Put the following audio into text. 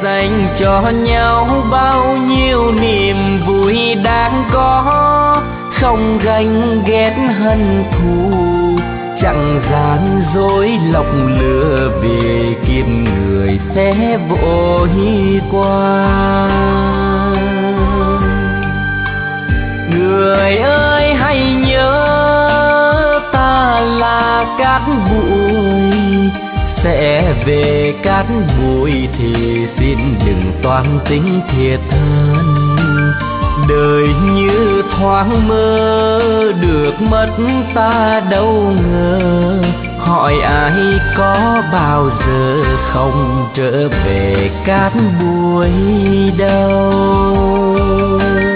dành cho nhau bao nhiêu niềm vui đáng có, không ganh ghét hận thù, chẳng gian dối lọc lừa vì kiếp người sẽ vội qua. Người ơi hãy nhớ ta là cát bụi, sẽ về cát bụi thì xin đừng toan tính thiệt thân. Đời như thoáng mơ được mất ta đâu ngờ, hỏi ai có bao giờ không trở về cát bụi đâu.